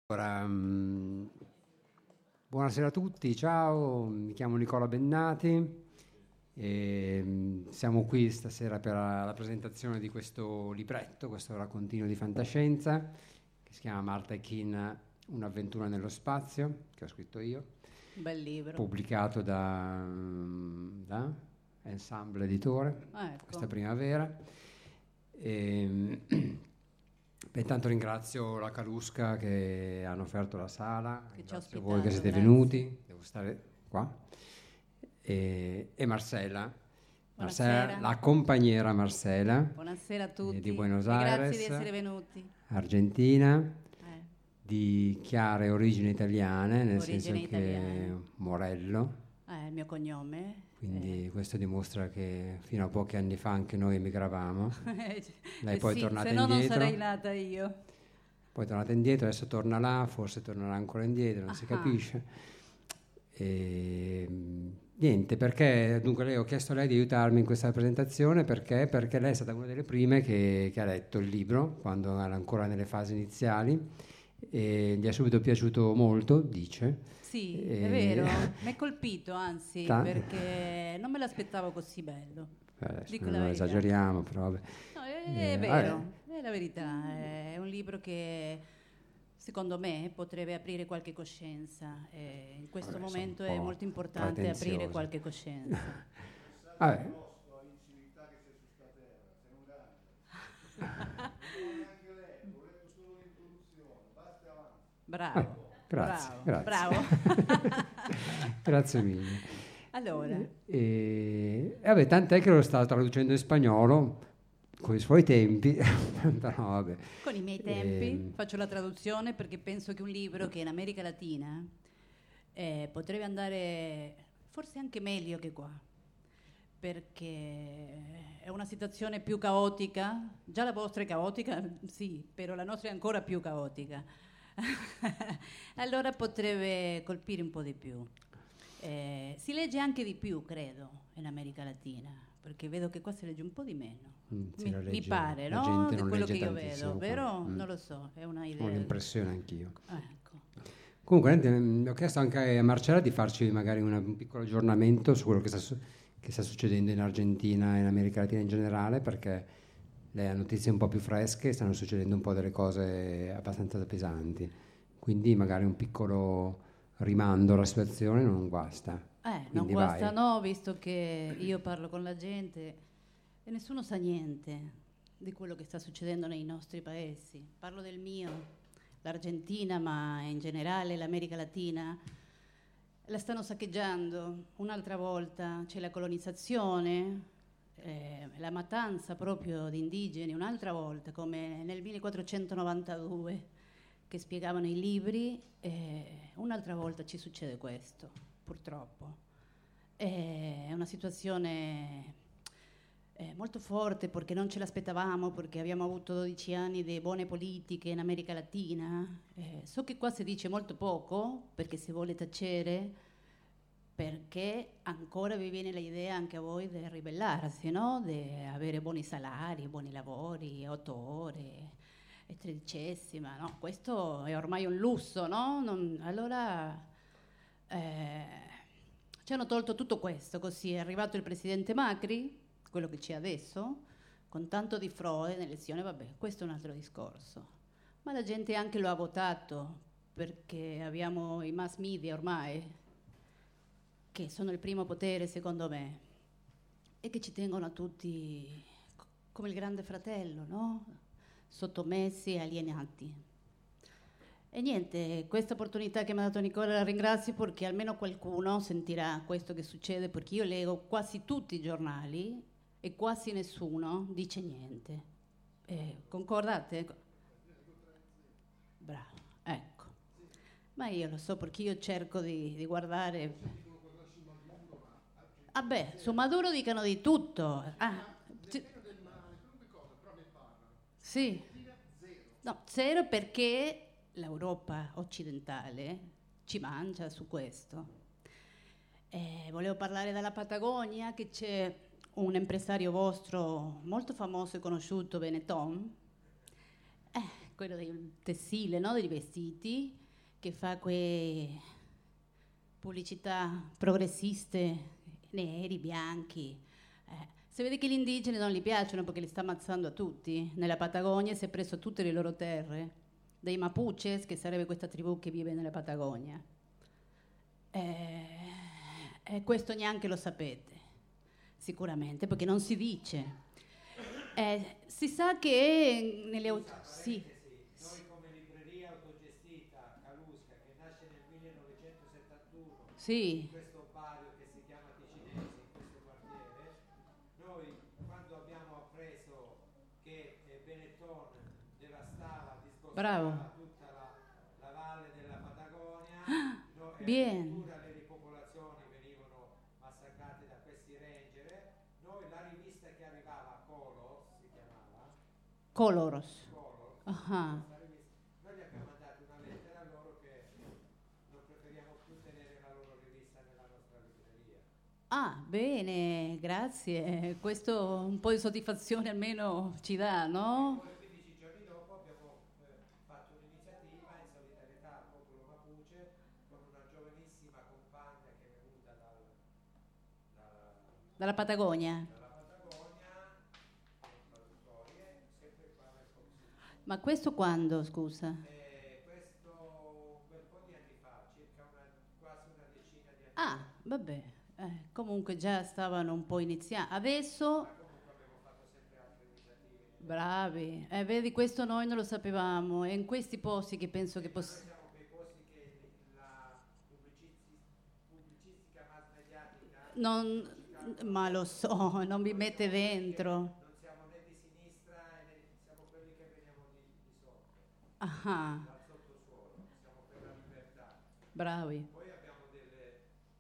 Allora, buonasera a tutti, ciao, mi chiamo Nicola Bennati e siamo qui stasera per la presentazione di questo libretto, questo raccontino di fantascienza che si chiama Marta e Keen, un'avventura nello spazio, che ho scritto io, Bel libro. pubblicato da Ensemble Editore Ecco. questa primavera. Beh, intanto ringrazio la Calusca che hanno offerto la sala, Che ci ha ringrazio voi che ospitato, siete grazie. venuti, devo stare qua, e Marcela, Buonasera. la compagniera Marcela Buonasera a tutti. di Buenos E grazie Aires, di essere venuti. Argentina, Eh, di chiare origini italiane, nel Origini senso italiane. che Morello, Il mio cognome. quindi questo dimostra che fino a pochi anni fa anche noi emigravamo. Lei poi è sì, tornata se no non indietro. sarei nata io. Poi è tornata indietro, adesso torna là, forse tornerà ancora indietro, non si capisce. E, niente, perché dunque ho chiesto a lei di aiutarmi in questa presentazione perché lei è stata una delle prime che ha letto il libro quando era ancora nelle fasi iniziali e gli è subito piaciuto molto, dice. Sì, è vero, mi è colpito anzi, perché non me l'aspettavo così bello. Dico la non verità. esageriamo, però vabbè. No, è vero, è la verità. È un libro che secondo me potrebbe aprire qualche coscienza. E in questo momento è molto importante aprire qualche coscienza. Vabbè. Bravo. Grazie. Bravo. Grazie mille. Allora. Vabbè, tant'è che lo sta traducendo in spagnolo con i suoi tempi. Però, vabbè. Con i miei tempi faccio la traduzione perché penso che un libro che in America Latina potrebbe andare forse anche meglio che qua, perché è una situazione più caotica. Già la vostra è caotica, sì, però la nostra è ancora più caotica. Allora potrebbe colpire un po' di più. Si legge anche di più, credo, in America Latina, perché vedo che qua si legge un po' di meno. Mi pare, no? Di quello che io vedo, vero? Non lo so, è una idea. Ho l'impressione anch'io. Ecco. Comunque ho chiesto anche a Marcella di farci magari un piccolo aggiornamento su quello che sta succedendo in Argentina e in America Latina in generale, perché lei ha notizie un po' più fresche, stanno succedendo un po' delle cose abbastanza pesanti, quindi magari un piccolo rimando alla situazione non guasta. Non guasta, no, visto che io parlo con la gente e nessuno sa niente di quello che sta succedendo nei nostri paesi. Parlo del mio, l'Argentina, ma in generale l'America Latina. La stanno saccheggiando un'altra volta, c'è la colonizzazione, la matanza proprio di indigeni un'altra volta, come nel 1492 che spiegavano i libri, un'altra volta ci succede questo, purtroppo. È una situazione molto forte perché non ce l'aspettavamo, perché abbiamo avuto 12 anni di buone politiche in America Latina. So che qua si dice molto poco perché si vuole tacere, perché ancora vi viene l'idea anche a voi di ribellarsi, no? Di avere buoni salari, buoni lavori, 8 ore e tredicesima, no? Questo è ormai un lusso, no? Allora ci hanno tolto tutto questo, così è arrivato il presidente Macri, quello che c'è adesso, con tanto di frode nelle elezioni, vabbè, questo è un altro discorso. Ma la gente anche lo ha votato, perché abbiamo i mass media ormai, che sono il primo potere secondo me, e che ci tengono a tutti come il grande fratello, no? Sottomessi e alienati. E niente, questa opportunità che mi ha dato Nicola la ringrazio, perché almeno qualcuno sentirà questo che succede, perché io leggo quasi tutti i giornali e quasi nessuno dice niente. Concordate? Bravo, ecco. Ma io lo so, perché io cerco di guardare. Vabbè, su Maduro dicono di tutto. Sì. No, zero, perché l'Europa occidentale ci mangia su questo. Volevo parlare della Patagonia, che c'è un impresario vostro molto famoso e conosciuto, Benetton, quello del tessile, no? Dei vestiti, che fa quelle pubblicità progressiste, neri, bianchi. Si vede che gli indigeni non gli piacciono perché li sta ammazzando a tutti. Nella Patagonia si è preso tutte le loro terre, dei Mapuches, che sarebbe questa tribù che vive nella Patagonia. E questo neanche lo sapete, sicuramente, perché non si dice. Si sa che nelle sì. Noi come libreria autogestita Calusca, che nasce nel 1971, sì. in questo barrio che si chiama Ticinesi, in questo quartiere, noi quando abbiamo appreso che Benetton devastava, disboscava tutta la valle della Patagonia, addirittura le ripopolazioni venivano massacrate da questi ranger, noi la rivista che arrivava, Colors si chiamava, Colors. Uh-huh. Noi gli abbiamo mandato una lettera a loro che non preferiamo più tenere la loro rivista nella nostra libreria. Ah, bene, grazie. Questo un po' di soddisfazione almeno ci dà, no? E poi 15 giorni dopo abbiamo fatto un'iniziativa in solidarietà al popolo Mapuche con una giovanissima compagna che è venuta dalla Patagonia. Ma questo quando, scusa? Questo un bel po' di anni fa, circa quasi una decina di anni fa. Vabbè, comunque già stavano un po' iniziando. Adesso... Ma comunque abbiamo fatto sempre altre iniziative. Bravi, vedi, questo noi non lo sapevamo. È in questi posti che penso che possiamo... Siamo quei posti che la pubblicistica mass mediatica... Ma lo so, non mi mette dentro. Ah. Dal sottosuolo, siamo per la libertà. Bravi. Poi abbiamo delle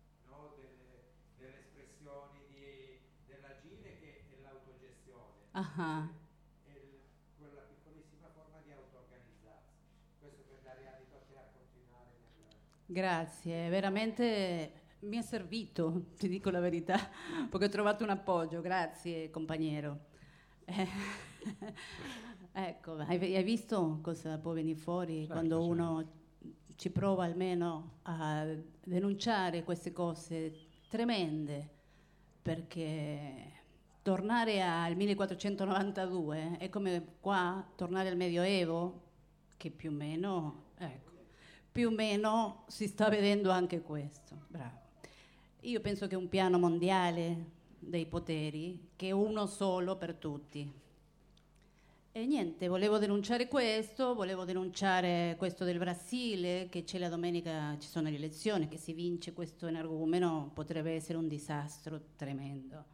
espressioni dell'agire che è l'autogestione. E quella piccolissima forma di auto-organizzarsi. Questo per dare adito a continuare Grazie, veramente mi è servito, ti dico la verità, perché ho trovato un appoggio. Grazie, compagnero. Ecco, hai visto cosa può venire fuori quando uno ci prova almeno a denunciare queste cose tremende, perché tornare al 1492 è come qua tornare al Medioevo, che più o meno, più o meno si sta vedendo anche questo. Bravo. Io penso che un piano mondiale dei poteri, che è uno solo per tutti. E niente, volevo denunciare questo del Brasile, che c'è la domenica, ci sono le elezioni, che si vince questo energumeno, potrebbe essere un disastro tremendo.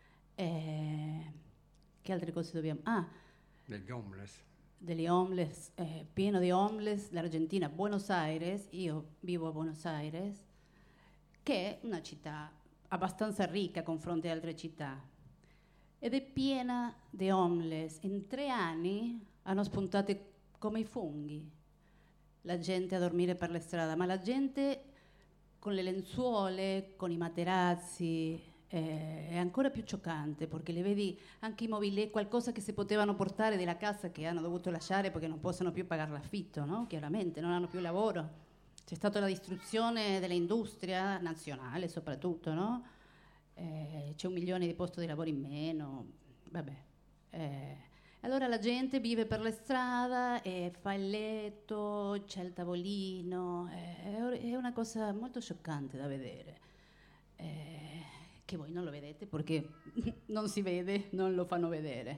Che altre cose dobbiamo... degli homeless. Degli homeless, pieno di homeless, l'Argentina, Buenos Aires, io vivo a Buenos Aires, che è una città abbastanza ricca a confronto ad altre città. Ed è piena di homeless. In 3 anni hanno spuntato come i funghi la gente a dormire per la strada, ma la gente con le lenzuole, con i materazzi, è ancora più scioccante, perché le vedi anche i mobili, qualcosa che si potevano portare della casa che hanno dovuto lasciare perché non possono più pagare l'affitto, no? Chiaramente non hanno più lavoro. C'è stata la distruzione dell'industria nazionale soprattutto, no? C'è 1 milione di posti di lavoro in meno, vabbè. Allora la gente vive per la strada e fa il letto, c'è il tavolino, è una cosa molto scioccante da vedere, che voi non lo vedete perché non si vede, non lo fanno vedere.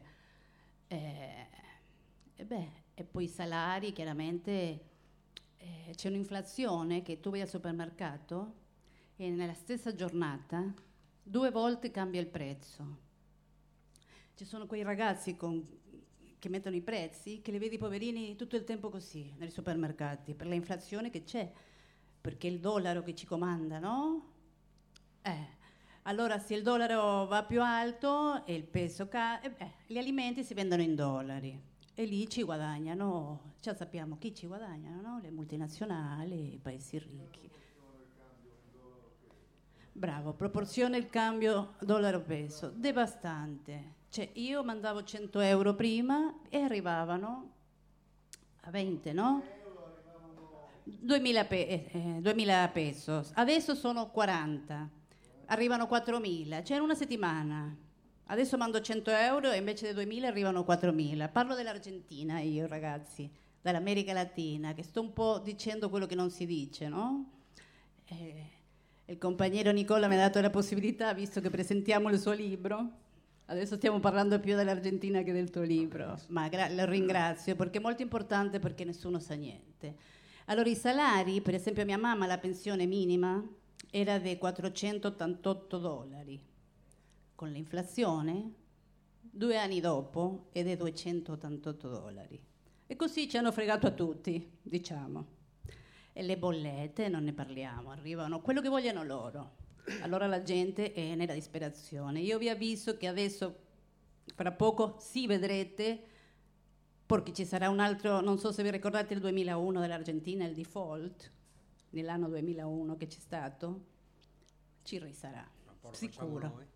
E poi i salari, chiaramente c'è un'inflazione che tu vai al supermercato e nella stessa giornata 2 volte cambia il prezzo. Ci sono quei ragazzi che mettono i prezzi, che li vedi poverini tutto il tempo così nei supermercati, per l'inflazione che c'è, perché il dollaro che ci comanda, no? Allora se il dollaro va più alto e il peso gli alimenti si vendono in dollari e lì ci guadagnano, già sappiamo chi ci guadagnano, no? Le multinazionali, i paesi ricchi. Bravo, proporzione il cambio dollaro-peso, devastante. Cioè io mandavo 100 euro prima e arrivavano a 20, no? 2000 pesos, adesso sono 40, arrivano 4.000, cioè in una settimana. Adesso mando 100 euro e invece dei 2.000 arrivano 4.000. Parlo dell'Argentina io, ragazzi, dall'America Latina, che sto un po' dicendo quello che non si dice, no? Il compagnero Nicola mi ha dato la possibilità, visto che presentiamo il suo libro. Adesso stiamo parlando più dell'Argentina che del tuo libro, ma lo ringrazio perché è molto importante, perché nessuno sa niente. Allora, i salari, per esempio mia mamma, la pensione minima era di $488. Con l'inflazione, 2 anni dopo, è di $288. E così ci hanno fregato a tutti, diciamo. E le bollette, non ne parliamo, arrivano quello che vogliono loro. Allora la gente è nella disperazione. Io vi avviso che adesso, fra poco, sì, vedrete, perché ci sarà un altro, non so se vi ricordate il 2001 dell'Argentina, il default, nell'anno 2001 che c'è stato, ci risarà, sicuro.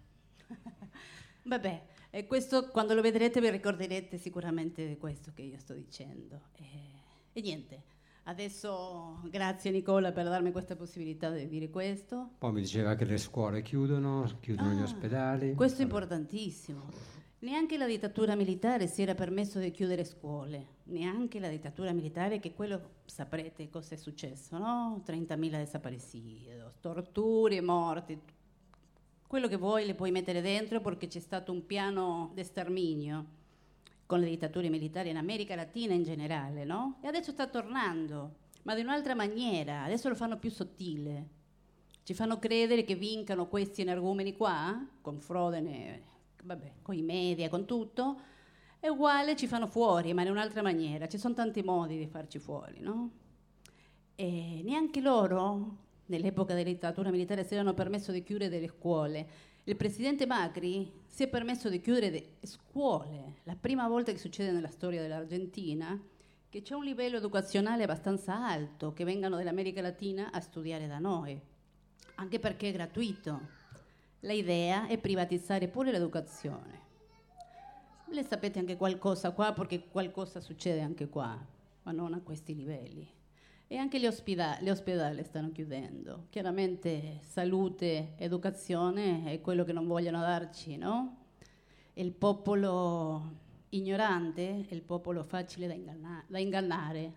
Vabbè, e questo quando lo vedrete vi ricorderete sicuramente di questo che io sto dicendo. E niente, adesso grazie Nicola per darmi questa possibilità di dire questo. Poi mi diceva che le scuole chiudono gli ospedali. Questo è importantissimo. Neanche la dittatura militare si era permesso di chiudere scuole, neanche la dittatura militare, che quello saprete cosa è successo, no? 30.000 desaparecidos, torture, morti, quello che vuoi le puoi mettere dentro, perché c'è stato un piano di sterminio con le dittature militari in America Latina in generale, no? E adesso sta tornando, ma di un'altra maniera, adesso lo fanno più sottile. Ci fanno credere che vincano questi energumeni qua, con frode, con i media, con tutto, è uguale, ci fanno fuori, ma in un'altra maniera. Ci sono tanti modi di farci fuori, no? E neanche loro, nell'epoca della dittatura militare, si erano permesso di chiudere delle scuole. Il presidente Macri si è permesso di chiudere le scuole. La prima volta che succede nella storia dell'Argentina, che c'è un livello educazionale abbastanza alto, che vengano dall'America Latina a studiare da noi, anche perché è gratuito. L'idea è privatizzare pure l'educazione. Le sapete anche qualcosa qua, perché qualcosa succede anche qua, ma non a questi livelli. E anche gli ospedali stanno chiudendo. Chiaramente salute, educazione è quello che non vogliono darci, no? E il popolo ignorante è il popolo facile da ingannare.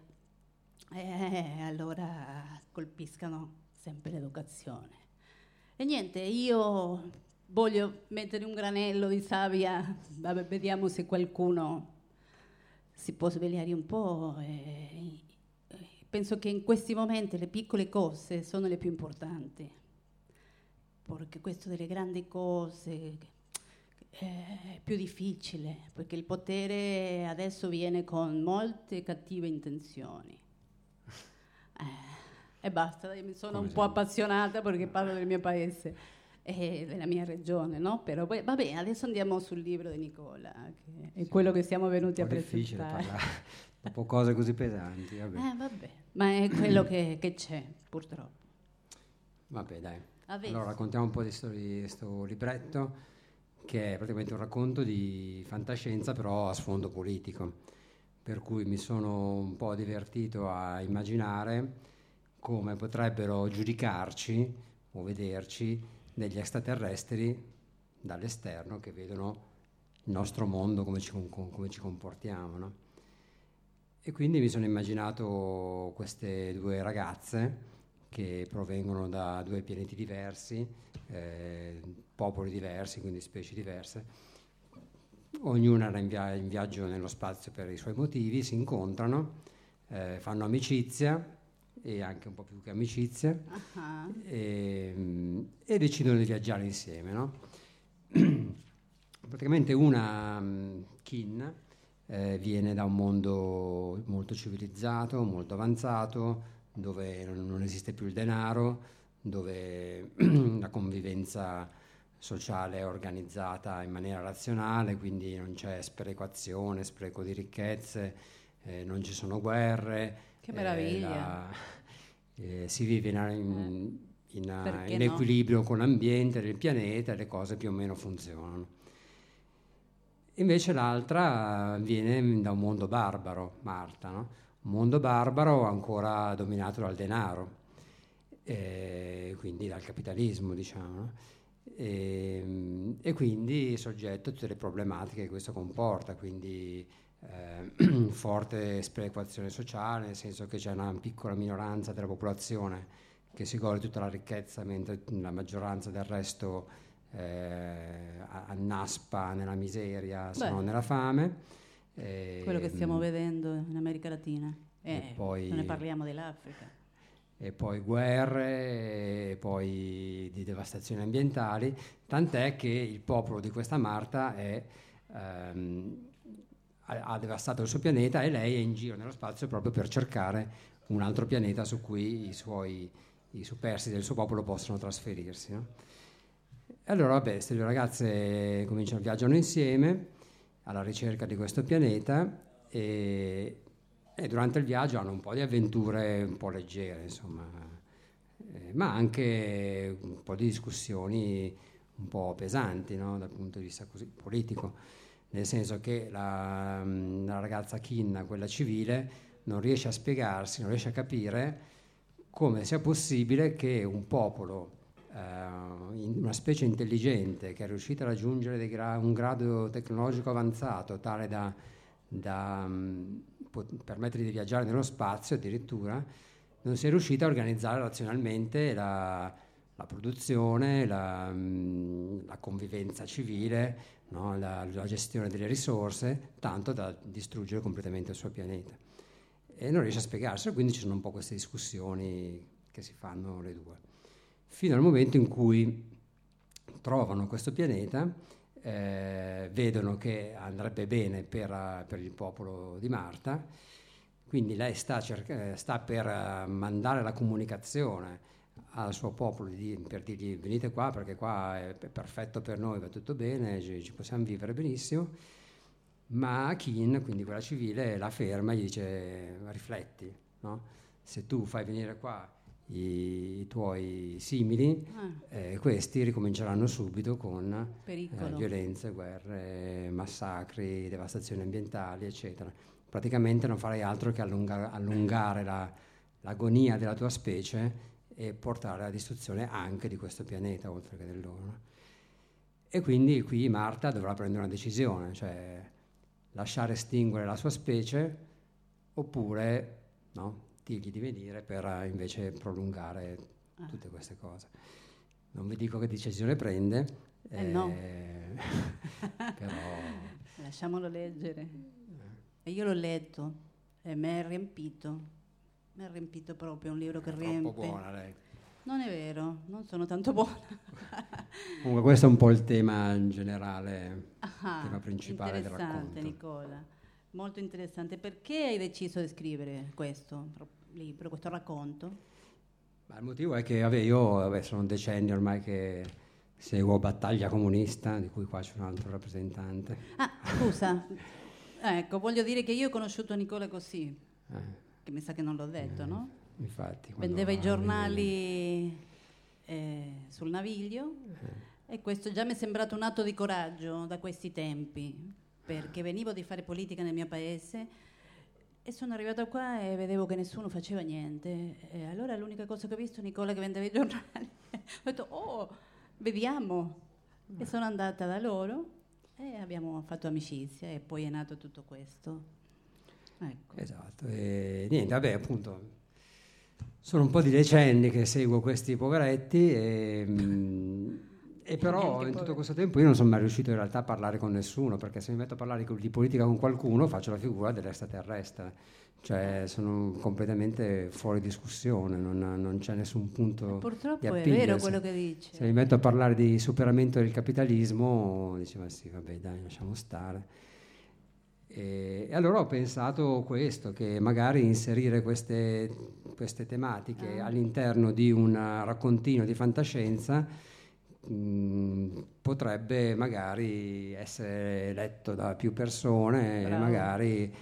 Allora colpiscano sempre l'educazione. E niente, io voglio mettere un granello di sabbia, vabbè, vediamo se qualcuno si può svegliare un po'. Penso che in questi momenti le piccole cose sono le più importanti, perché questo delle grandi cose è più difficile, perché il potere adesso viene con molte cattive intenzioni. E basta, dai, mi sono un po' appassionata perché parlo del mio paese e della mia regione, no? Però poi, va bene, adesso andiamo sul libro di Nicola, che è quello che siamo venuti a presentare. È difficile parlare dopo cose così pesanti. Vabbè, ma è quello che c'è, purtroppo. Vabbè, dai. Allora raccontiamo un po' di questo libretto, che è praticamente un racconto di fantascienza, però a sfondo politico, per cui mi sono un po' divertito a immaginare come potrebbero giudicarci o vederci degli extraterrestri dall'esterno che vedono il nostro mondo, come ci comportiamo, no? E quindi mi sono immaginato queste due ragazze che provengono da due pianeti diversi, popoli diversi, quindi specie diverse. Ognuna era in viaggio nello spazio per i suoi motivi, si incontrano, fanno amicizia, e anche un po' più che amicizia, e decidono di viaggiare insieme, no? Praticamente una, Kin, viene da un mondo molto civilizzato, molto avanzato, dove non esiste più il denaro, dove la convivenza sociale è organizzata in maniera razionale, quindi non c'è sperequazione, spreco di ricchezze, non ci sono guerre. Che meraviglia! Si vive in equilibrio con l'ambiente del pianeta, e le cose più o meno funzionano. Invece l'altra viene da un mondo barbaro, Marta, no? Un mondo barbaro ancora dominato dal denaro, quindi dal capitalismo, diciamo, no? E quindi soggetto a tutte le problematiche che questo comporta, quindi forte sperequazione sociale, nel senso che c'è una piccola minoranza della popolazione che si gode tutta la ricchezza, mentre la maggioranza del resto annaspa nella miseria, se non nella fame. Quello che stiamo vedendo in America Latina. E poi, non ne parliamo dell'Africa. E poi guerre, e poi di devastazioni ambientali, tant'è che il popolo di questa Marta ha devastato il suo pianeta e lei è in giro nello spazio proprio per cercare un altro pianeta su cui i superstiti del suo popolo possono trasferirsi, no? E allora queste due ragazze viaggiano insieme alla ricerca di questo pianeta e durante il viaggio hanno un po' di avventure un po' leggere, insomma, ma anche un po' di discussioni un po' pesanti, no? Dal punto di vista così politico, nel senso che la ragazza Khin, quella civile, non riesce a spiegarsi, non riesce a capire come sia possibile che un popolo, una specie intelligente che è riuscita a raggiungere un grado tecnologico avanzato tale da permettere di viaggiare nello spazio addirittura, non si è riuscita a organizzare razionalmente la produzione, la convivenza civile, no? la gestione delle risorse, tanto da distruggere completamente il suo pianeta. E non riesce a spiegarselo, quindi ci sono un po' queste discussioni che si fanno le due. Fino al momento in cui trovano questo pianeta, vedono che andrebbe bene per il popolo di Marta, quindi lei sta per mandare la comunicazione al suo popolo per dirgli venite qua perché qua è perfetto per noi, va tutto bene, ci possiamo vivere benissimo, ma Khin, quindi quella civile, la ferma e gli dice rifletti, no? Se tu fai venire qua i tuoi simili, questi ricominceranno subito con violenze, guerre, massacri, devastazioni ambientali, eccetera. Praticamente non farei altro che allungare l'agonia della tua specie e portare alla distruzione anche di questo pianeta, oltre che del loro. E quindi qui Marta dovrà prendere una decisione, cioè lasciare estinguere la sua specie oppure no, dirgli di venire per invece prolungare tutte queste cose. Non vi dico che decisione prende, no. Però lasciamolo leggere. E io l'ho letto e mi ha riempito proprio, un libro che riempie. È troppo buona lei. Non è vero, non sono tanto buona. Comunque questo è un po' il tema in generale, il tema principale del racconto. Interessante, Nicola, molto interessante. Perché hai deciso di scrivere questo libro, questo racconto? Ma il motivo è che io sono decenni ormai che seguo Battaglia Comunista, di cui qua c'è un altro rappresentante. Scusa, ecco, voglio dire che io ho conosciuto Nicola così, che mi sa che non l'ho detto, no? Infatti, vendeva i giornali sul Naviglio e questo già mi è sembrato un atto di coraggio da questi tempi, perché venivo di fare politica nel mio paese e sono arrivata qua e vedevo che nessuno faceva niente, e allora l'unica cosa che ho visto è Nicola che vendeva i giornali. Ho detto vediamo, e sono andata da loro e abbiamo fatto amicizia e poi è nato tutto questo, ecco. Esatto, e niente, appunto sono un po' di decenni che seguo questi poveretti e però in tutto questo tempo io non sono mai riuscito in realtà a parlare con nessuno, perché se mi metto a parlare di politica con qualcuno faccio la figura dell'extraterrestre, cioè sono completamente fuori discussione, non c'è nessun punto purtroppo di è appiglio. vero quello che dici. Se mi metto a parlare di superamento del capitalismo diceva sì, vabbè dai, lasciamo stare. E allora ho pensato questo, che magari inserire queste tematiche all'interno di un raccontino di fantascienza potrebbe magari essere letto da più persone. Bravo. E magari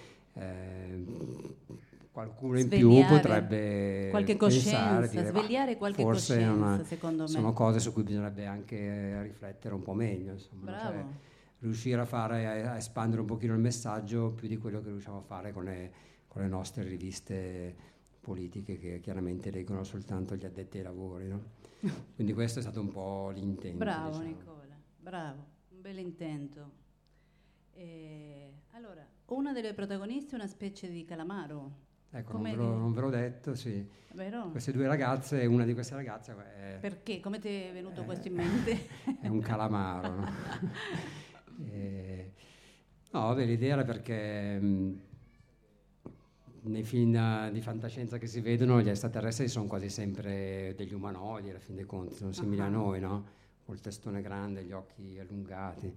qualcuno in più potrebbe qualche pensare, coscienza, dire, svegliare qualche forse coscienza, secondo me. sono cose su cui bisognerebbe anche riflettere un po' meglio, insomma. Bravo. Cioè, riuscire a espandere un pochino il messaggio più di quello che riusciamo a fare con le nostre riviste politiche, che chiaramente leggono soltanto gli addetti ai lavori, no? Quindi questo è stato un po' l'intento. Bravo, diciamo. Nicola, bravo, un bel intento. Allora, una delle protagoniste è una specie di calamaro. Ecco, non ve l'ho detto, sì. Vero? Queste due ragazze, una di queste ragazze Perché? Come ti è venuto questo in mente? È un calamaro, no? No, vabbè, l'idea era perché nei film di fantascienza che si vedono gli extraterrestri sono quasi sempre degli umanoidi, alla fin dei conti, sono simili a noi, no? Col testone grande, gli occhi allungati.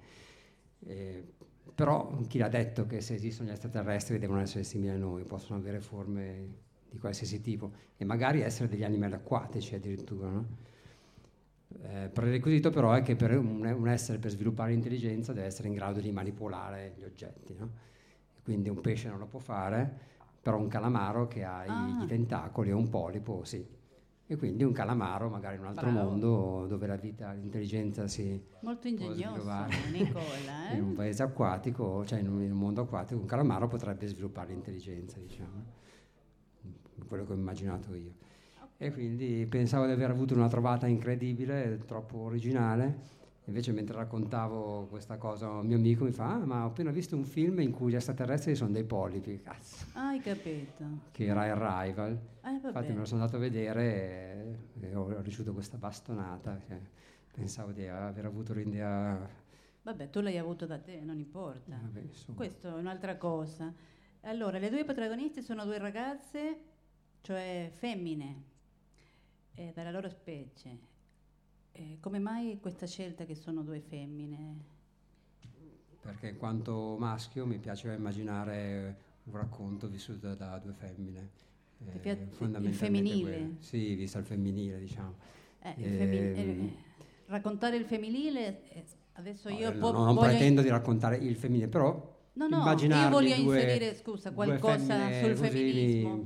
Però chi l'ha detto che se esistono gli extraterrestri devono essere simili a noi, possono avere forme di qualsiasi tipo e magari essere degli animali acquatici addirittura, no? Prerequisito però è che per un essere, per sviluppare l'intelligenza, deve essere in grado di manipolare gli oggetti, no? Quindi un pesce non lo può fare, però un calamaro che ha i tentacoli e un polipo sì. E quindi un calamaro magari in un altro mondo dove la vita, l'intelligenza si molto ingegnoso, Nicola, in un paese acquatico, cioè in un mondo acquatico, un calamaro potrebbe sviluppare l'intelligenza, diciamo, quello che ho immaginato io. E quindi pensavo di aver avuto una trovata incredibile, troppo originale. Invece mentre raccontavo questa cosa a un mio amico mi fa: ma ho appena visto un film in cui gli extraterrestri sono dei polipi. Cazzo. Hai capito. Che era Arrival. Infatti me lo sono andato a vedere e ho ricevuto questa bastonata, che pensavo di aver avuto l'idea. Vabbè, tu l'hai avuto da te, non importa. Questo è un'altra cosa. Allora, le due protagoniste sono due ragazze, cioè femmine, dalla loro specie. Come mai questa scelta che sono due femmine? Perché in quanto maschio mi piaceva immaginare un racconto vissuto da due femmine. Il femminile? Sì, visto il femminile, diciamo. Raccontare il femminile, adesso io non pretendo di raccontare il femminile, però no, io voglio inserire, scusa, qualcosa sul femminismo.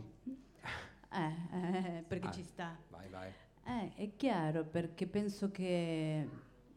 Perché ci sta. Vai. È chiaro, perché penso che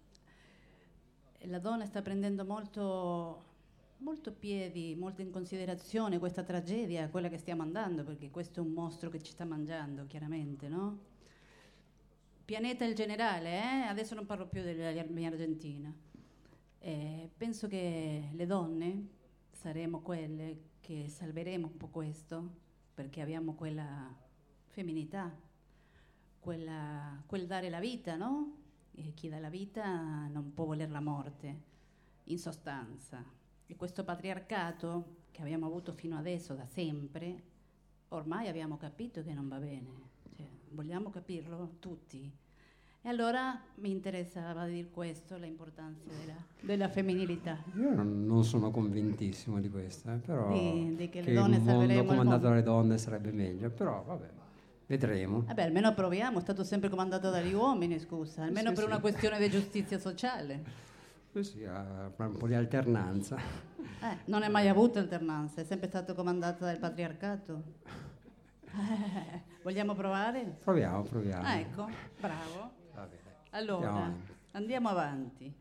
la donna sta prendendo molto piedi, molto in considerazione questa tragedia, quella che stiamo andando, perché questo è un mostro che ci sta mangiando, chiaramente, no? Pianeta il generale, adesso non parlo più dell'armia argentina. Penso che le donne saremo quelle che salveremo un po' questo, perché abbiamo quella femminilità, quel dare la vita, no? E chi dà la vita non può voler la morte, in sostanza. E questo patriarcato che abbiamo avuto fino adesso, da sempre, ormai abbiamo capito che non va bene. Cioè, vogliamo capirlo tutti. E allora mi interessava dire questo, l'importanza della femminilità. Io non sono convintissimo di questo, però di che le donne un mondo comandato dalle donne sarebbe meglio, però vabbè. Vedremo. Vabbè, almeno proviamo, è stato sempre comandato dagli uomini, scusa, almeno per una questione di giustizia sociale. Sì, un po' di alternanza. Non è mai avuto alternanza, è sempre stato comandato dal patriarcato. Vogliamo provare? Proviamo. Ecco, bravo. Va bene. Allora, andiamo avanti.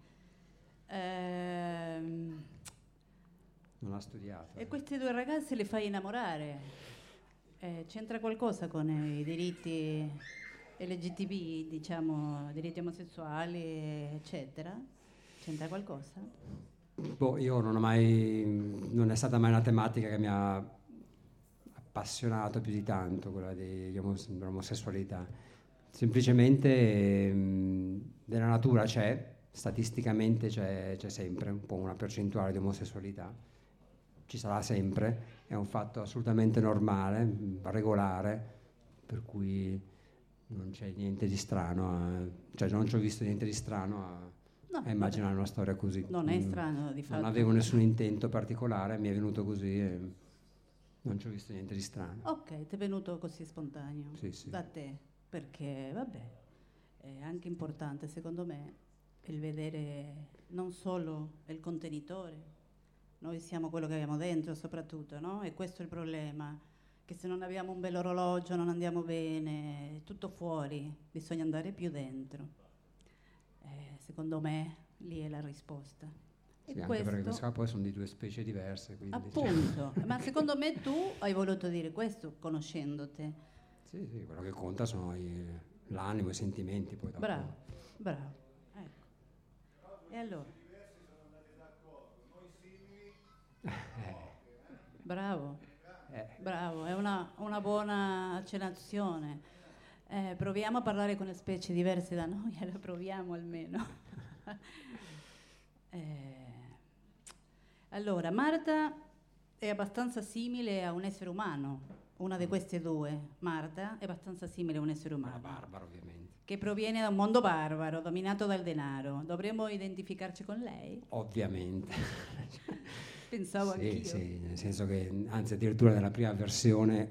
Non ha studiato. E questi due ragazzi li fai innamorare? C'entra qualcosa con i diritti LGTB, diciamo, diritti omosessuali, eccetera? C'entra qualcosa? Io non è stata mai una tematica che mi ha appassionato più di tanto, quella dell'omosessualità. Semplicemente nella natura statisticamente c'è sempre un po' una percentuale di omosessualità. Ci sarà sempre, è un fatto assolutamente normale, regolare, per cui non c'è niente di strano, cioè non ci ho visto niente di strano a immaginare una storia così. Non è strano, di fatto. Non avevo nessun intento particolare, mi è venuto così e non ci ho visto niente di strano. Ok, ti è venuto così spontaneo, sì. Da te, perché vabbè, è anche importante secondo me il vedere non solo il contenitore. Noi siamo quello che abbiamo dentro soprattutto, no? E questo è il problema, che se non abbiamo un bel orologio non andiamo bene, tutto fuori, bisogna andare più dentro. Secondo me lì è la risposta. Sì, anche perché queste qua poi sono di due specie diverse. Quindi, appunto, ma secondo me tu hai voluto dire questo conoscendote. Sì, quello che conta sono l'animo, i sentimenti. Poi bravo, ecco. E allora? Bravo, è una buona accennazione. Proviamo a parlare con le specie diverse da noi, allora proviamo almeno. Allora, Marta è abbastanza simile a un essere umano, una di queste due. Marta è abbastanza simile a un essere umano. Barbaro, ovviamente. Che proviene da un mondo barbaro, dominato dal denaro. Dovremmo identificarci con lei? Ovviamente. Pensavo anch'io. Sì, nel senso che, anzi, addirittura nella prima versione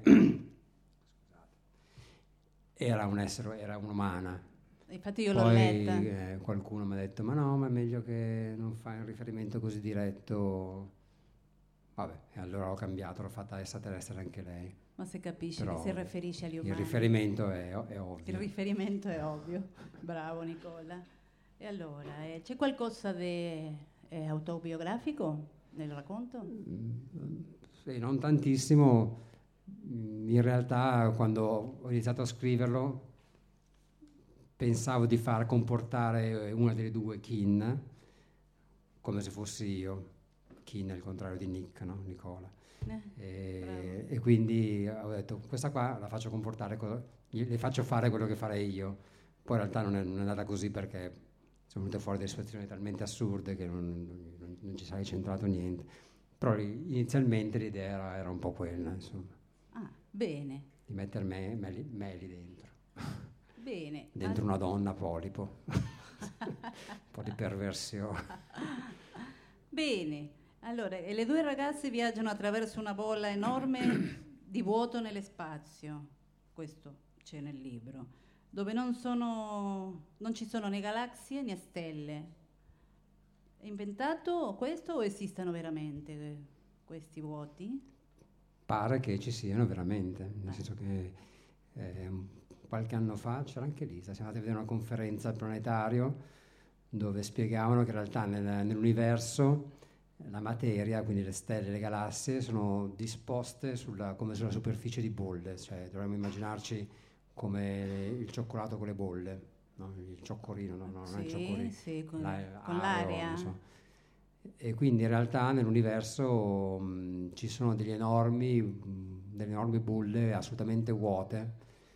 era un'umana. Infatti io l'ho letta. Poi qualcuno mi ha detto, ma no, ma è meglio che non fai un riferimento così diretto. Vabbè, e allora l'ho cambiato, l'ho fatta extraterrestre anche lei. Ma se capisci però che si riferisce agli umani. Il riferimento è ovvio. Il riferimento è ovvio. Bravo Nicola. E allora, c'è qualcosa di autobiografico nel racconto? Sì, non tantissimo. In realtà quando ho iniziato a scriverlo pensavo di far comportare una delle due Kin come se fossi io. Kin è il contrario di Nick, no? Nicola. E quindi ho detto, questa qua la faccio comportare, le faccio fare quello che farei io. Poi in realtà non è andata così, perché sono venute fuori delle situazioni talmente assurde che non ci sarei centrato niente. Però inizialmente l'idea era un po' quella, insomma. Ah, bene. Di mettere me lì dentro. Bene. Dentro una donna polipo. Un po' di perversione. Bene. Allora, e le due ragazze viaggiano attraverso una bolla enorme di vuoto nello spazio. Questo c'è nel libro. Dove non ci sono né galassie né stelle. È inventato questo o esistono veramente questi vuoti? Pare che ci siano veramente, nel senso che qualche anno fa c'era anche lì, siamo andati a vedere una conferenza al planetario dove spiegavano che in realtà nell'universo la materia, quindi le stelle e le galassie, sono disposte come sulla superficie di bolle, cioè dovremmo immaginarci come il cioccolato con le bolle, no? Il cioccolino, no, non è il cioccolino, sì, con l'aria. E quindi in realtà nell'universo ci sono delle enormi bolle assolutamente vuote,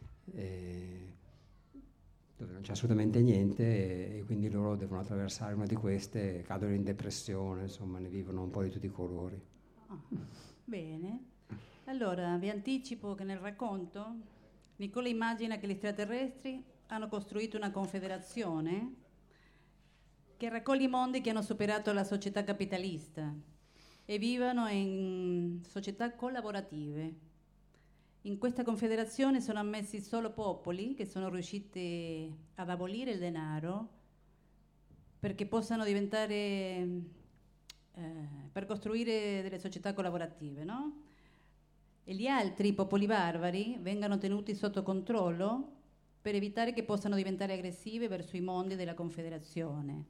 dove non c'è assolutamente niente, e quindi loro devono attraversare una di queste, cadono in depressione, insomma, ne vivono un po' di tutti i colori. Bene. Allora, vi anticipo che nel racconto Nicola immagina che gli extraterrestri hanno costruito una confederazione che raccoglie i mondi che hanno superato la società capitalista e vivono in società collaborative. In questa confederazione sono ammessi solo popoli che sono riusciti ad abolire il denaro perché possano diventare, per costruire delle società collaborative, no? E gli altri popoli barbari vengano tenuti sotto controllo per evitare che possano diventare aggressivi verso i mondi della confederazione.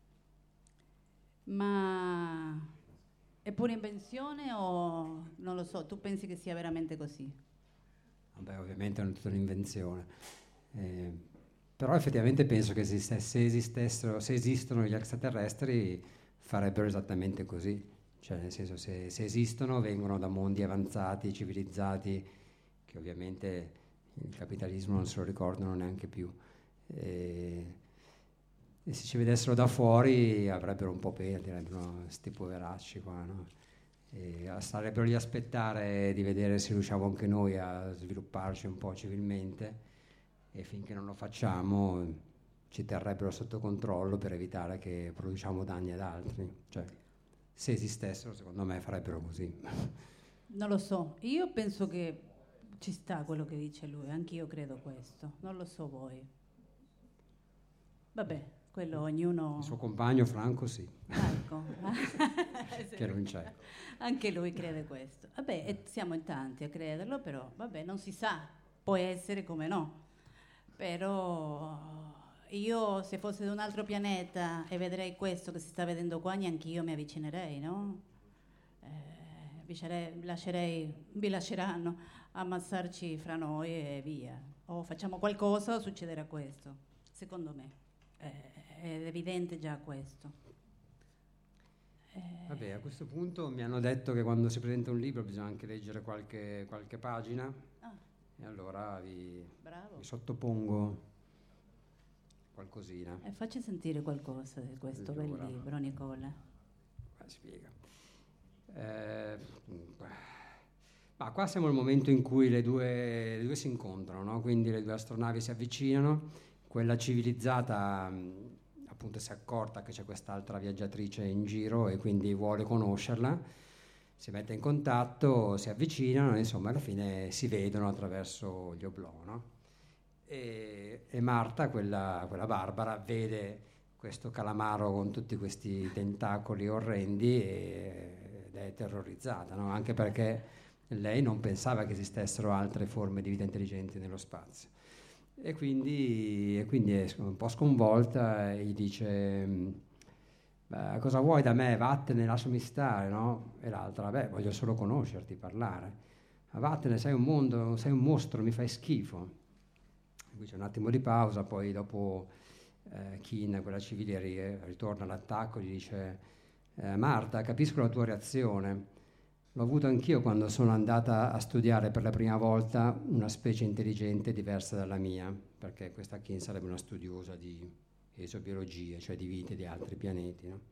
Ma è pure invenzione o non lo so, tu pensi che sia veramente così? Vabbè, ovviamente è tutta un'invenzione, però effettivamente penso che se esistono gli extraterrestri farebbero esattamente così, cioè nel senso se esistono vengono da mondi avanzati, civilizzati, che ovviamente il capitalismo non se lo ricordano neanche più, e se ci vedessero da fuori avrebbero un po' pena, direbbero sti poveracci qua, no? E starebbero lì a aspettare di vedere se riusciamo anche noi a svilupparci un po' civilmente, e finché non lo facciamo ci terrebbero sotto controllo per evitare che produciamo danni ad altri. Cioè, se esistessero, secondo me farebbero così. Non lo so, io penso che ci sta quello che dice lui, anch'io credo questo, non lo so voi. Vabbè, quello ognuno... Il suo compagno Franco sì. Ecco. Che non c'è. Anche lui crede questo. Vabbè, siamo in tanti a crederlo, però vabbè, non si sa, può essere come no. Però io se fosse da un altro pianeta e vedrei questo che si sta vedendo qua, neanche io mi avvicinerei, no? Vi lasceranno ammazzarci fra noi e via. O facciamo qualcosa o succederà questo, secondo me. È evidente già questo. Vabbè, a questo punto mi hanno detto che quando si presenta un libro bisogna anche leggere qualche pagina, e allora vi sottopongo qualcosina. Facci sentire qualcosa di questo bel libro, Nicola. Spiega. Ma qua siamo al momento in cui le due si incontrano, no? Quindi le due astronavi si avvicinano, quella civilizzata appunto si è accorta che c'è quest'altra viaggiatrice in giro e quindi vuole conoscerla, si mette in contatto, si avvicinano e insomma alla fine si vedono attraverso gli oblò, no? E Marta, quella barbara, vede questo calamaro con tutti questi tentacoli orrendi ed è terrorizzata, no? Anche perché lei non pensava che esistessero altre forme di vita intelligenti nello spazio. E quindi è un po' sconvolta e gli dice: cosa vuoi da me? Vattene, lasciami stare, no? E l'altra: beh, voglio solo conoscerti, parlare. Ma vattene, sei un mostro, mi fai schifo. E qui c'è un attimo di pausa, poi dopo Keen, quella civile, ritorna all'attacco e gli dice: Marta, capisco la tua reazione. L'ho avuto anch'io quando sono andata a studiare per la prima volta una specie intelligente diversa dalla mia, perché questa Keen sarebbe una studiosa di esobiologia, cioè di vite di altri pianeti, no?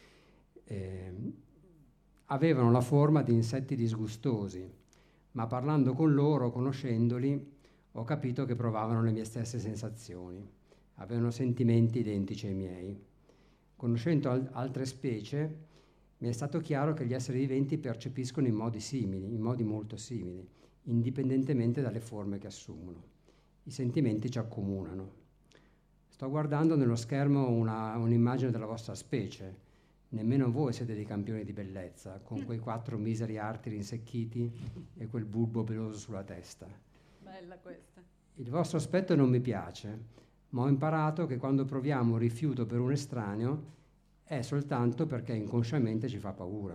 Avevano la forma di insetti disgustosi, ma parlando con loro, conoscendoli, ho capito che provavano le mie stesse sensazioni, avevano sentimenti identici ai miei. Conoscendo altre specie, mi è stato chiaro che gli esseri viventi percepiscono in modi molto simili, indipendentemente dalle forme che assumono. I sentimenti ci accomunano. Sto guardando nello schermo un'immagine della vostra specie. Nemmeno voi siete dei campioni di bellezza, con quei 4 miseri arti rinsecchiti e quel bulbo peloso sulla testa. Bella questa. Il vostro aspetto non mi piace, ma ho imparato che quando proviamo rifiuto per un estraneo è soltanto perché inconsciamente ci fa paura.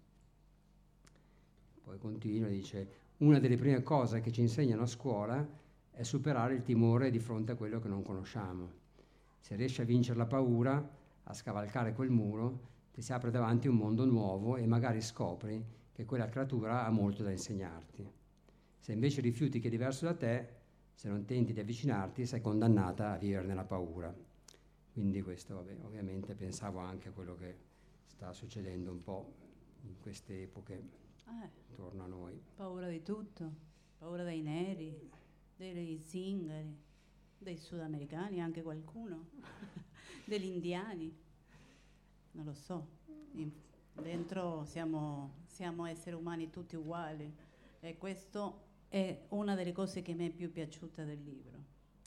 Poi continua e dice: una delle prime cose che ci insegnano a scuola è superare il timore di fronte a quello che non conosciamo. Se riesci a vincere la paura, a scavalcare quel muro, ti si apre davanti un mondo nuovo e magari scopri che quella creatura ha molto da insegnarti. Se invece rifiuti che è diverso da te, se non tenti di avvicinarti, sei condannata a vivere nella paura. Quindi questo, ovviamente pensavo anche a quello che sta succedendo un po' in queste epoche intorno a noi. Paura di tutto, paura dei neri, dei zingari, dei sudamericani, anche qualcuno, degli indiani, non lo so. Dentro siamo esseri umani tutti uguali e questo è una delle cose che mi è più piaciuta del libro.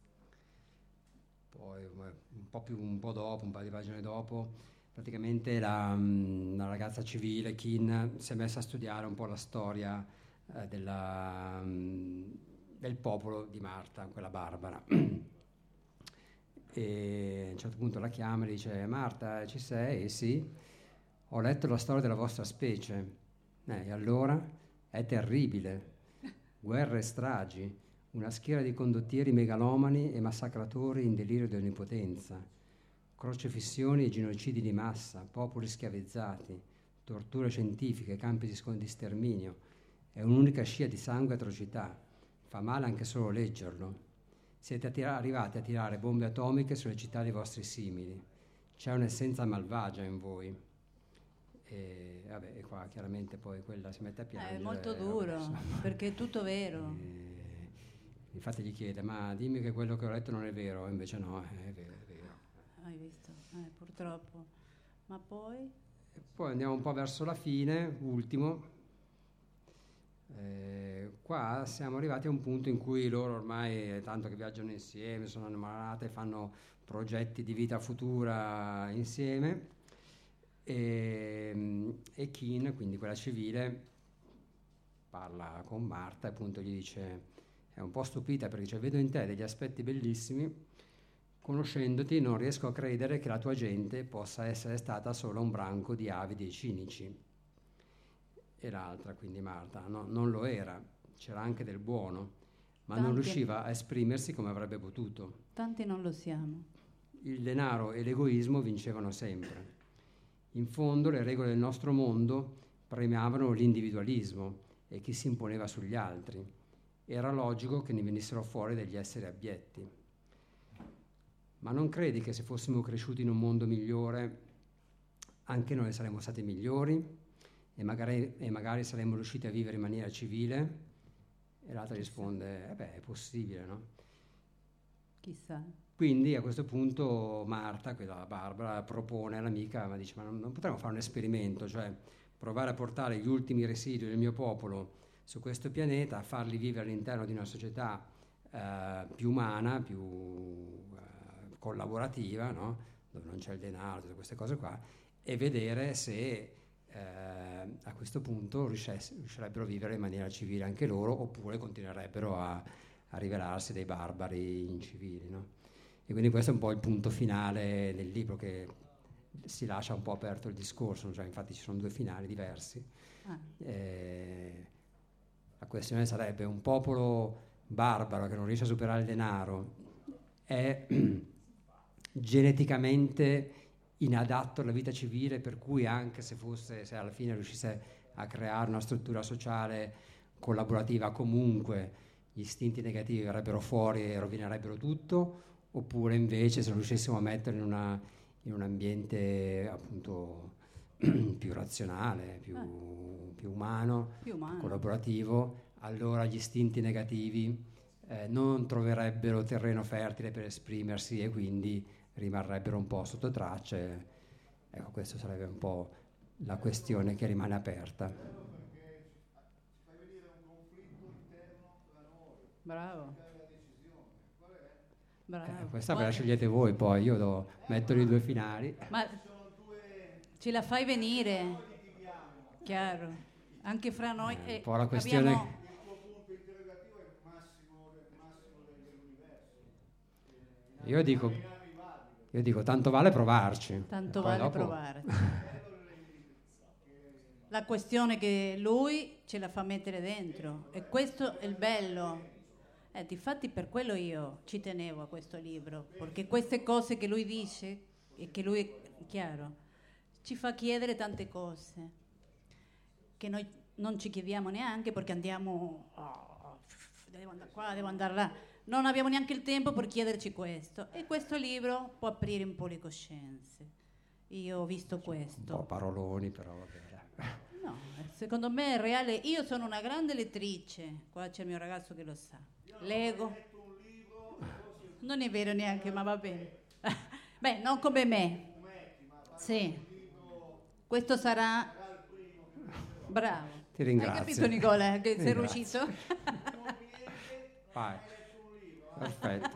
Poi un paio di pagine dopo, praticamente la ragazza civile, Keen, si è messa a studiare un po' la storia del popolo di Marta, quella barbara. E a un certo punto la chiama e dice: Marta, ci sei? E sì, ho letto la storia della vostra specie. E allora? È terribile. Guerre e stragi. Una schiera di condottieri megalomani e massacratori in delirio di onnipotenza, crocefissioni e genocidi di massa, popoli schiavizzati, torture scientifiche, campi di sterminio. È un'unica scia di sangue e atrocità. Fa male anche solo leggerlo. Siete arrivati a tirare bombe atomiche sulle città dei vostri simili. C'è un'essenza malvagia in voi. E qua chiaramente poi quella si mette a piangere. È molto duro, perché è tutto vero. Infatti gli chiede: ma dimmi che quello che ho letto non è vero. E invece no, è vero. Hai visto? Purtroppo. Ma poi? E poi andiamo un po' verso la fine, ultimo. Qua siamo arrivati a un punto in cui loro ormai è tanto che viaggiano insieme, sono innamorate, fanno progetti di vita futura insieme. E Keen, quindi quella civile, parla con Marta e appunto gli dice: è un po' stupita perché vedo in te degli aspetti bellissimi, conoscendoti non riesco a credere che la tua gente possa essere stata solo un branco di avidi e cinici. E l'altra, quindi Marta, no, non lo era, c'era anche del buono, ma non riusciva a esprimersi come avrebbe potuto. Tanti non lo siamo. Il denaro e l'egoismo vincevano sempre. In fondo le regole del nostro mondo premiavano l'individualismo e chi si imponeva sugli altri. Era logico che ne venissero fuori degli esseri abietti. Ma non credi che se fossimo cresciuti in un mondo migliore anche noi saremmo stati migliori e magari saremmo riusciti a vivere in maniera civile? E l'altra risponde, è possibile, no? Chissà. Quindi a questo punto Marta, quella Barbara, propone all'amica, ma dice, ma non potremmo fare un esperimento, cioè provare a portare gli ultimi residui del mio popolo su questo pianeta, a farli vivere all'interno di una società più umana, più collaborativa, no? Dove non c'è il denaro, tutte queste cose qua, e vedere se a questo punto riuscirebbero a vivere in maniera civile anche loro, oppure continuerebbero a rivelarsi dei barbari incivili, no? E quindi questo è un po' il punto finale del libro, che si lascia un po' aperto il discorso, cioè infatti ci sono 2 finali diversi. La questione sarebbe: un popolo barbaro che non riesce a superare il denaro è geneticamente inadatto alla vita civile, per cui anche se alla fine riuscisse a creare una struttura sociale collaborativa, comunque gli istinti negativi verrebbero fuori e rovinerebbero tutto? Oppure invece se riuscissimo a metterlo in un ambiente appunto più razionale, più umano, più collaborativo, allora gli istinti negativi non troverebbero terreno fertile per esprimersi e quindi rimarrebbero un po' sotto tracce. Ecco, questa sarebbe un po' la questione che rimane aperta. Bravo. Bravo. Questa ve la scegliete voi, poi io metto i 2 finali. Ma ce la fai venire, chiaro, anche fra noi. Un po' la questione. Abbiamo... Il tuo punto interrogativo è il massimo dell'universo. Io dico tanto vale provarci. Tanto vale provarci. La questione è che lui ce la fa mettere dentro, e questo è il bello. Difatti per quello io ci tenevo a questo libro, perché queste cose che lui dice e che lui è chiaro ci fa chiedere tante cose che noi non ci chiediamo neanche, perché andiamo devo andare qua, devo andare là, non abbiamo neanche il tempo per chiederci questo, e questo libro può aprire un po' le coscienze. Io ho visto questo. Un po' paroloni, però va bene. No, secondo me è reale. Io sono una grande lettrice, qua c'è il mio ragazzo che lo sa. Leggo. Non è vero neanche, ma va bene. Beh, non come me. Sì. Questo sarà... Bravo. Ti ringrazio. Hai capito, Nicola, che sei riuscito? Vai. Perfetto.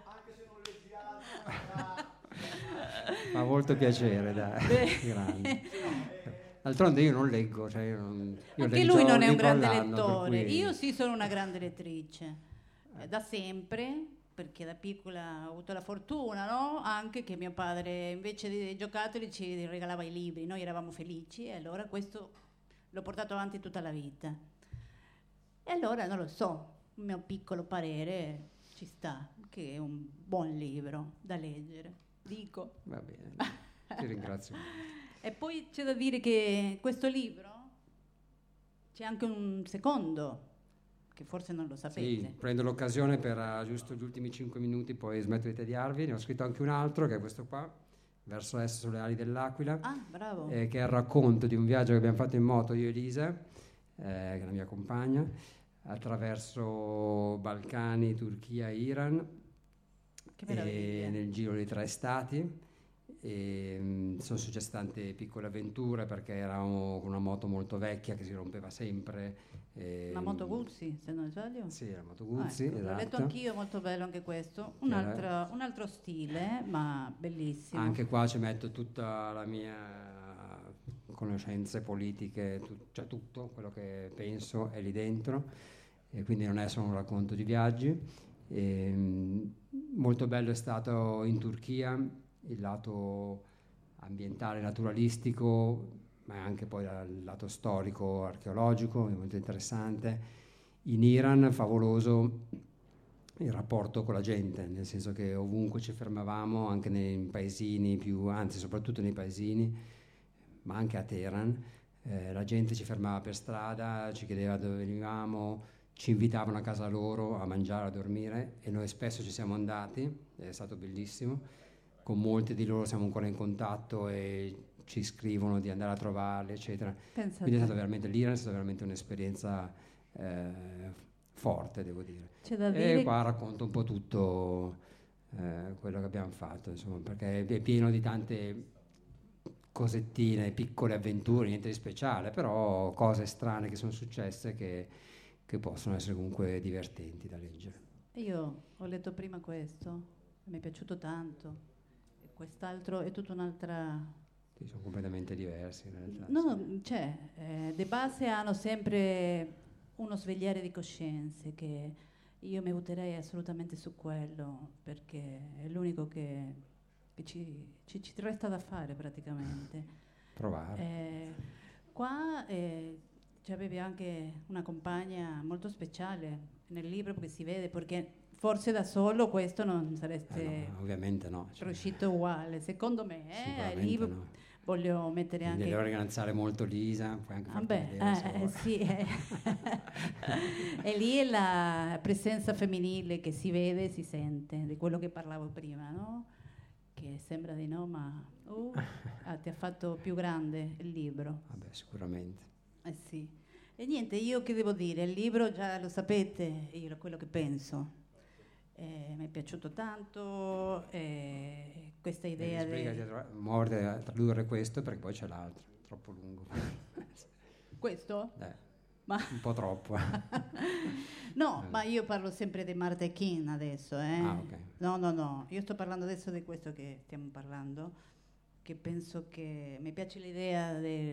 Fa molto piacere, dai. Grande. D'altronde io non leggo, cioè io anche lui non è un grande lettore. Io sì sono una grande lettrice. Da sempre, perché da piccola ho avuto la fortuna, no? Anche che mio padre invece dei giocattoli ci regalava i libri, noi eravamo felici, e allora questo l'ho portato avanti tutta la vita. E allora non lo so, il mio piccolo parere ci sta, che è un buon libro da leggere, dico. Va bene, ti ringrazio. E poi c'è da dire che questo libro c'è anche un secondo, che forse non lo sapete. Sì, prendo l'occasione per giusto gli ultimi 5 minuti, poi smetto di tediarvi. Ne ho scritto anche un altro, che è questo qua, Verso est sulle ali dell'Aquila. Bravo. Che è il racconto di un viaggio che abbiamo fatto in moto io e Elisa, che è la mia compagna, attraverso Balcani, Turchia e Iran, che meraviglia. Nel giro di 3 stati. Sono successe tante piccole avventure, perché eravamo con una moto molto vecchia che si rompeva sempre. Una Moto Guzzi, se non sbaglio? Sì, la Moto Guzzi, ecco, esatto. L'ho letto anch'io, molto bello anche questo. Un altro stile, ma bellissimo. Anche qua ci metto tutta la mia conoscenze politiche, cioè tutto quello che penso è lì dentro, e quindi non è solo un racconto di viaggi. molto bello è stato in Turchia, il lato ambientale, naturalistico, ma anche poi il lato storico, archeologico, è molto interessante. In Iran, favoloso il rapporto con la gente, nel senso che ovunque ci fermavamo, anche nei paesini più, anzi soprattutto nei paesini, ma anche a Teheran, la gente ci fermava per strada, ci chiedeva dove venivamo, ci invitavano a casa loro a mangiare, a dormire, e noi spesso ci siamo andati, è stato bellissimo. Con molti di loro siamo ancora in contatto e ci scrivono di andare a trovarli, eccetera. Quindi è stato veramente, l'Iran è stata veramente un'esperienza forte, devo dire. C'è da dire. E qua racconto un po' tutto quello che abbiamo fatto, insomma, perché è pieno di tante cosettine, piccole avventure, niente di speciale, però cose strane che sono successe che possono essere comunque divertenti da leggere. Io ho letto prima questo, mi è piaciuto tanto, e quest'altro è tutta un'altra... Sì, sono completamente diversi in realtà. No, cioè, di base hanno sempre uno svegliare di coscienze, che io mi butterei assolutamente su quello, perché è l'unico che ci resta da fare praticamente. Provare. Qua avevi anche una compagna molto speciale nel libro, perché si vede, perché forse da solo questo non sareste no, ovviamente no, riuscito uguale, secondo me. Al libro no. Voglio mettere anche... Devo ringraziare molto Lisa, puoi anche farti vedere sì, e lì è la presenza femminile che si vede e si sente, di quello che parlavo prima, no? Che sembra di no, ma ti ha fatto più grande il libro. Vabbè, sicuramente. Sì. E niente, io che devo dire? Il libro già lo sapete, io quello che penso. Mi è piaciuto tanto questa idea Morde a tradurre questo, perché poi c'è l'altro, troppo lungo. Questo? Ma un po' troppo. No, ma io parlo sempre di Martha King adesso. Okay. No, io sto parlando adesso di questo che stiamo parlando, che penso che mi piace l'idea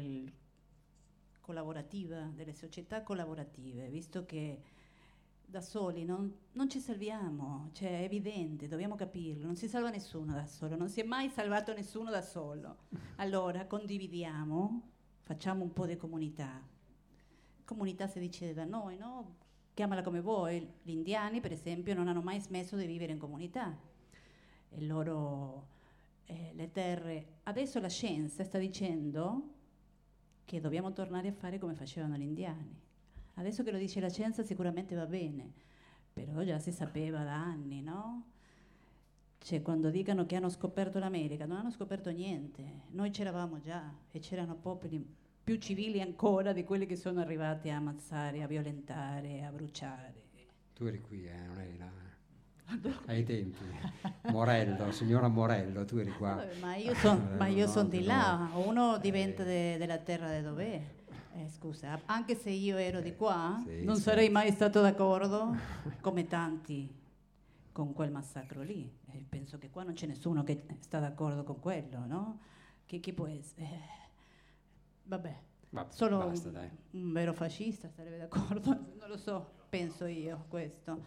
collaborativa, delle società collaborative, visto che da soli non ci salviamo, cioè è evidente, dobbiamo capirlo, non si salva nessuno da solo, non si è mai salvato nessuno da solo. Allora condividiamo, facciamo un po' di comunità. Comunità si dice da noi, no? Chiamala come vuoi. Gli indiani, per esempio, non hanno mai smesso di vivere in comunità. E loro, le terre... Adesso la scienza sta dicendo che dobbiamo tornare a fare come facevano gli indiani. Adesso che lo dice la scienza sicuramente va bene, però già si sapeva da anni, no? Cioè, quando dicono che hanno scoperto l'America, non hanno scoperto niente. Noi c'eravamo già e c'erano popoli più civili ancora di quelli che sono arrivati a ammazzare, a violentare, a bruciare. Tu eri qui, non eri là. Ai tempi. Morello, signora Morello, tu eri qua. Ma io sono di là, uno diventa della terra di dov'è. Scusa, anche se io ero di qua, non sarei mai stato d'accordo, come tanti, con quel massacro lì. Penso che qua non c'è nessuno che sta d'accordo con quello, no? Che può essere? Vabbè, solo basta, dai. Un vero fascista sarebbe d'accordo, non lo so, penso io questo.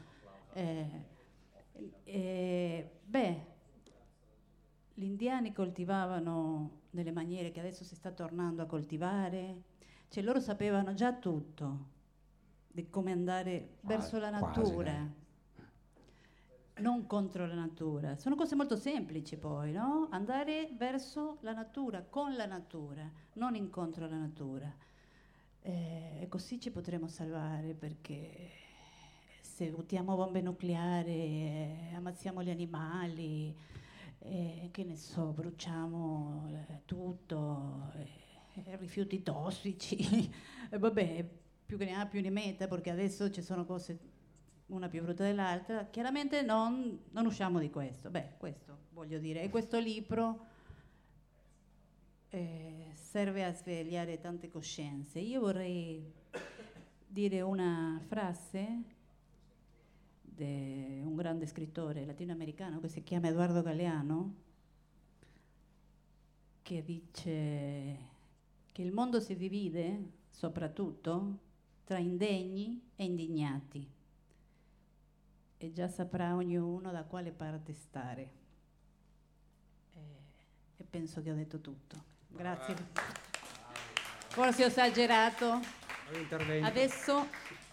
Gli indiani coltivavano nelle maniere che adesso si sta tornando a coltivare. Cioè loro sapevano già tutto di come andare verso la natura, non contro la natura. Sono cose molto semplici poi, no? Andare verso la natura, con la natura, non incontro la natura. E così ci potremo salvare, perché se buttiamo bombe nucleari, ammazziamo gli animali, che ne so, bruciamo tutto... rifiuti tossici, vabbè, più che ne ha più ne metta, perché adesso ci sono cose una più brutta dell'altra. Chiaramente non usciamo di questo. Questo voglio dire, e questo libro serve a svegliare tante coscienze. Io vorrei dire una frase di un grande scrittore latinoamericano che si chiama Eduardo Galeano, che dice che il mondo si divide soprattutto tra indegni e indignati. e già saprà ognuno da quale parte stare. E penso che ho detto tutto. Grazie. Forse ho esagerato. Adesso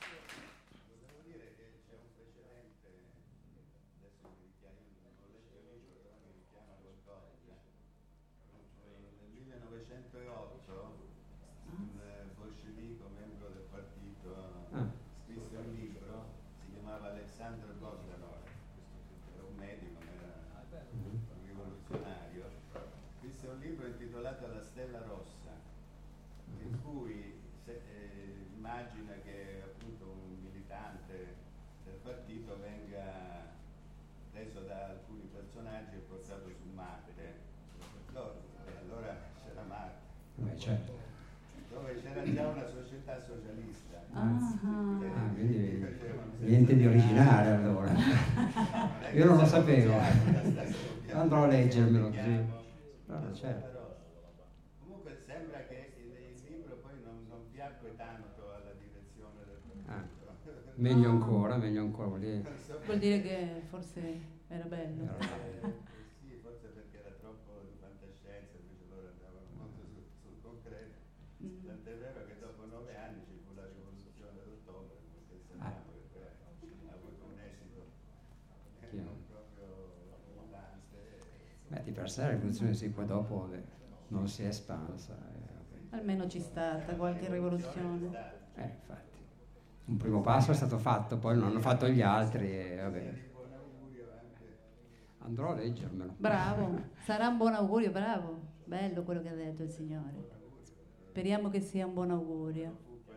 La Stella Rossa, in cui immagina che appunto un militante del partito venga preso da alcuni personaggi e portato su Marte. Allora c'era Marte, certo. dove c'era già una società socialista. Quindi niente di originale allora. Io non lo sapevo. Andrò a leggermelo così. Certo. Sembra che il libro poi non piacque tanto alla direzione del partito. Meglio ancora, vuol dire che forse era bello. Sì, forse perché era troppo di fantascienza, invece loro andavano molto sul concreto. Tant'è vero che dopo 9 anni ci fu la rivoluzione d'ottobre, perché sappiamo che poi ha avuto un esito non proprio abondante. Di per sé la rivoluzione sì, poi dopo non si è espansa. Almeno c'è stata qualche rivoluzione. Infatti. Un primo passo è stato fatto, poi non hanno fatto gli altri e vabbè. Andrò a leggermelo. Bravo, sarà un buon augurio, bravo. Bello quello che ha detto il Signore. Speriamo che sia un buon augurio.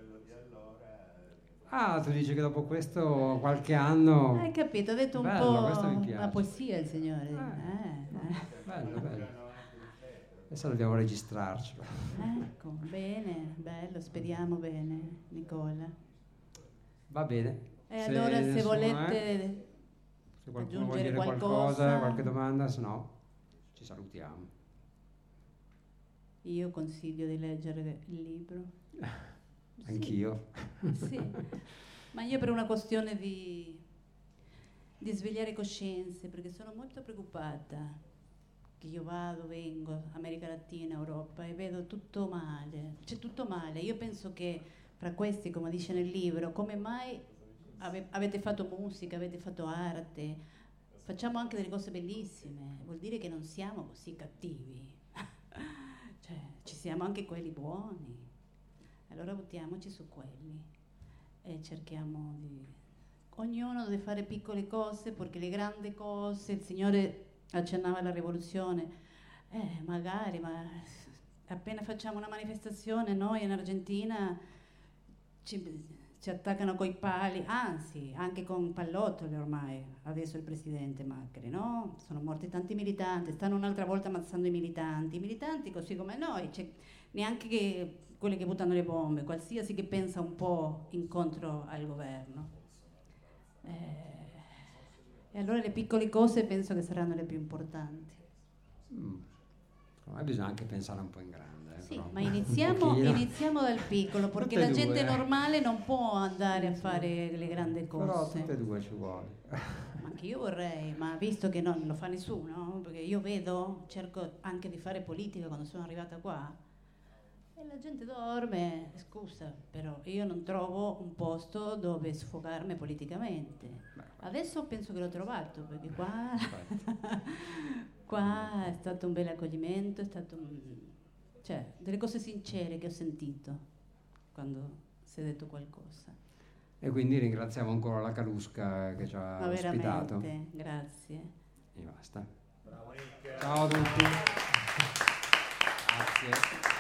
Tu dici che dopo questo qualche anno... Hai capito, ha detto un po' una poesia il Signore. Bello. Adesso dobbiamo registrarcelo. Ecco, bene, bello, speriamo bene, Nicola. Va bene. E allora se volete se qualcuno vuol aggiungere dire qualcosa, qualche domanda, se no ci salutiamo. Io consiglio di leggere il libro. Anch'io. Sì, ma io per una questione di svegliare coscienze, perché sono molto preoccupata. Io vengo, America Latina, Europa, e vedo tutto male, c'è tutto male. Io penso che fra questi, come dice nel libro, come mai avete fatto musica, avete fatto arte, facciamo anche delle cose bellissime, vuol dire che non siamo così cattivi, cioè ci siamo anche quelli buoni. Allora buttiamoci su quelli e cerchiamo di... Ognuno deve fare piccole cose, perché le grandi cose, il Signore... accennava alla rivoluzione, magari, ma appena facciamo una manifestazione noi in Argentina ci attaccano coi pali, anzi anche con pallottole ormai, adesso il presidente Macri, no? Sono morti tanti militanti, stanno un'altra volta ammazzando i militanti così come noi, cioè, neanche che quelli che buttano le bombe, qualsiasi che pensa un po' incontro al governo. E allora le piccole cose penso che saranno le più importanti. Ma bisogna anche pensare un po' in grande. Sì, ma iniziamo dal piccolo, perché la gente normale non può andare a fare le grandi cose. Però tutte e due ci vuole. Ma anche io vorrei, ma visto che non lo fa nessuno, perché io cerco anche di fare politica quando sono arrivata qua, e la gente dorme, scusa, però io non trovo un posto dove sfogarmi politicamente. Adesso penso che l'ho trovato, perché qua è stato un bel accoglimento, è stato cioè delle cose sincere che ho sentito quando si è detto qualcosa. E quindi ringraziamo ancora la Calusca che ci ha ospitato. Veramente, grazie. E basta. Bravo Nick. Ciao a tutti. Grazie.